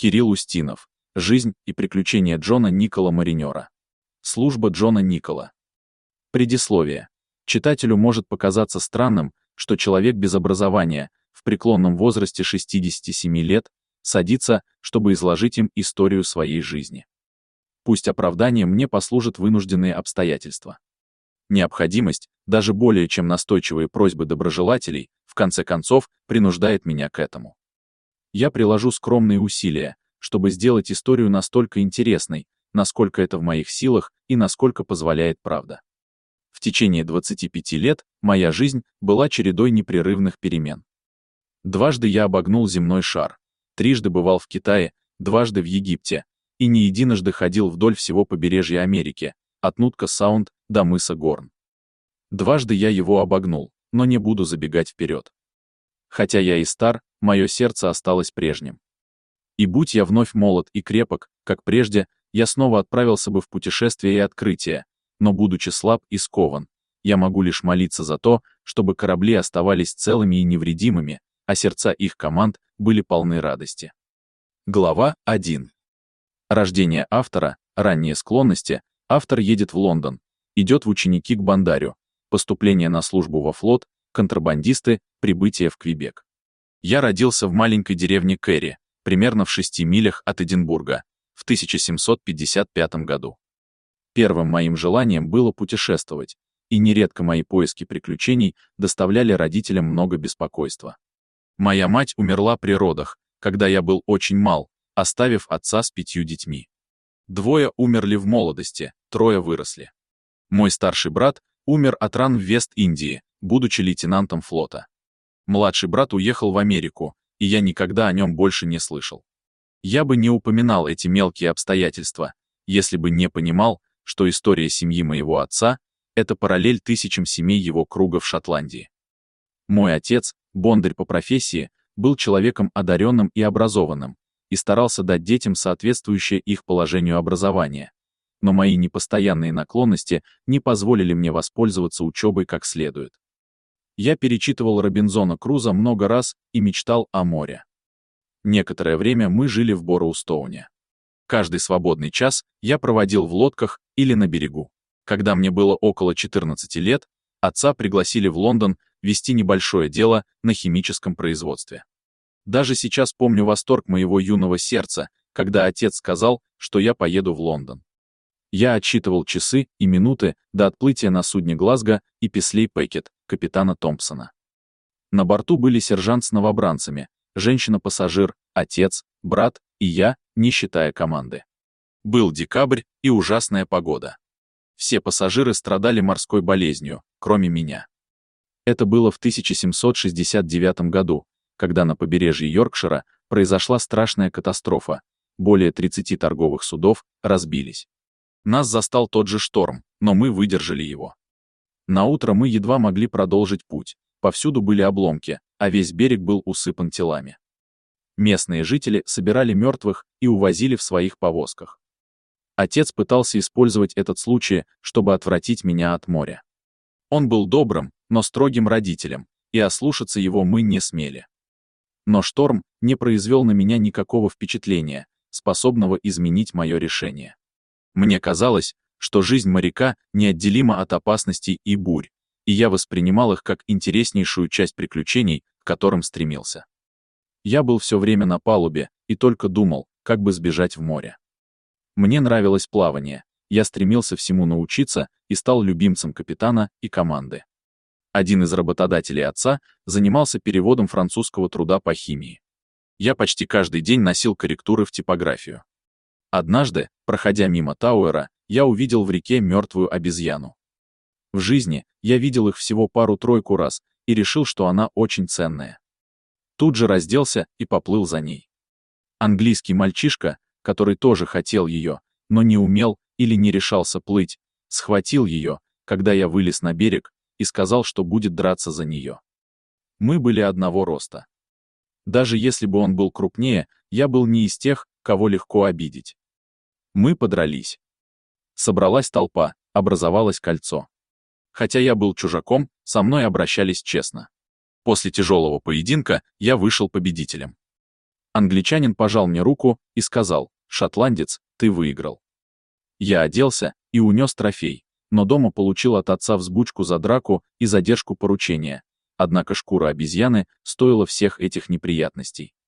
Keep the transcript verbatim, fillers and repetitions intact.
Кирилл Устинов. Жизнь и приключения Джона Никола Маринера. Служба Джона Никола. Предисловие. Читателю может показаться странным, что человек без образования, в преклонном возрасте шестидесяти семи лет, садится, чтобы изложить им историю своей жизни. Пусть оправданием мне послужат вынужденные обстоятельства. Необходимость, даже более чем настойчивые просьбы доброжелателей, в конце концов, принуждает меня к этому. Я приложу скромные усилия, чтобы сделать историю настолько интересной, насколько это в моих силах и насколько позволяет правда. В течение двадцати пяти лет моя жизнь была чередой непрерывных перемен. Дважды я обогнул земной шар, трижды бывал в Китае, дважды в Египте, и не единожды ходил вдоль всего побережья Америки, от Нутка-Саунд до мыса Горн. Дважды я его обогнул, но не буду забегать вперед. Хотя я и стар, мое сердце осталось прежним. И будь я вновь молод и крепок, как прежде, я снова отправился бы в путешествие и открытие, но, будучи слаб и скован, я могу лишь молиться за то, чтобы корабли оставались целыми и невредимыми, а сердца их команд были полны радости. Глава первая. Рождение автора, ранние склонности. Автор едет в Лондон, идет в ученики к Бандарю, поступление на службу во флот, контрабандисты, прибытие в Квебек. Я родился в маленькой деревне Кэрри, примерно в шести милях от Эдинбурга, в тысяча семьсот пятьдесят пятом году. Первым моим желанием было путешествовать, и нередко мои поиски приключений доставляли родителям много беспокойства. Моя мать умерла при родах, когда я был очень мал, оставив отца с пятью детьми. Двое умерли в молодости, трое выросли. Мой старший брат умер от ран в Вест-Индии, будучи лейтенантом флота. Младший брат уехал в Америку, и я никогда о нем больше не слышал. Я бы не упоминал эти мелкие обстоятельства, если бы не понимал, что история семьи моего отца — это параллель тысячам семей его круга в Шотландии. Мой отец, бондарь по профессии, был человеком одаренным и образованным, и старался дать детям соответствующее их положению образование. Но мои непостоянные наклонности не позволили мне воспользоваться учебой как следует. Я перечитывал Робинзона Круза много раз и мечтал о море. Некоторое время мы жили в Борроустоуне. Каждый свободный час я проводил в лодках или на берегу. Когда мне было около четырнадцати лет, отца пригласили в Лондон вести небольшое дело на химическом производстве. Даже сейчас помню восторг моего юного сердца, когда отец сказал, что я поеду в Лондон. Я отсчитывал часы и минуты до отплытия на судне Глазго и Песлей Пекет, капитана Томпсона. На борту были сержант с новобранцами, женщина-пассажир, отец, брат и я, не считая команды. Был декабрь и ужасная погода. Все пассажиры страдали морской болезнью, кроме меня. Это было в тысяча семьсот шестьдесят девятом году, когда на побережье Йоркшира произошла страшная катастрофа, более тридцати торговых судов разбились. Нас застал тот же шторм, но мы выдержали его. Наутро мы едва могли продолжить путь, повсюду были обломки, а весь берег был усыпан телами. Местные жители собирали мертвых и увозили в своих повозках. Отец пытался использовать этот случай, чтобы отвратить меня от моря. Он был добрым, но строгим родителем, и ослушаться его мы не смели. Но шторм не произвел на меня никакого впечатления, способного изменить мое решение. Мне казалось, что жизнь моряка неотделима от опасностей и бурь, и я воспринимал их как интереснейшую часть приключений, к которым стремился. Я был все время на палубе и только думал, как бы сбежать в море. Мне нравилось плавание, я стремился всему научиться и стал любимцем капитана и команды. Один из работодателей отца занимался переводом французского труда по химии. Я почти каждый день носил корректуры в типографию. Однажды, проходя мимо Тауэра, я увидел в реке мертвую обезьяну. В жизни я видел их всего пару-тройку раз и решил, что она очень ценная. Тут же разделся и поплыл за ней. Английский мальчишка, который тоже хотел ее, но не умел или не решался плыть, схватил ее, когда я вылез на берег, и сказал, что будет драться за нее. Мы были одного роста. Даже если бы он был крупнее, я был не из тех, кого легко обидеть. Мы подрались. Собралась толпа, образовалось кольцо. Хотя я был чужаком, со мной обращались честно. После тяжелого поединка я вышел победителем. Англичанин пожал мне руку и сказал: «Шотландец, ты выиграл». Я оделся и унес трофей, но дома получил от отца взбучку за драку и задержку поручения. Однако шкура обезьяны стоила всех этих неприятностей.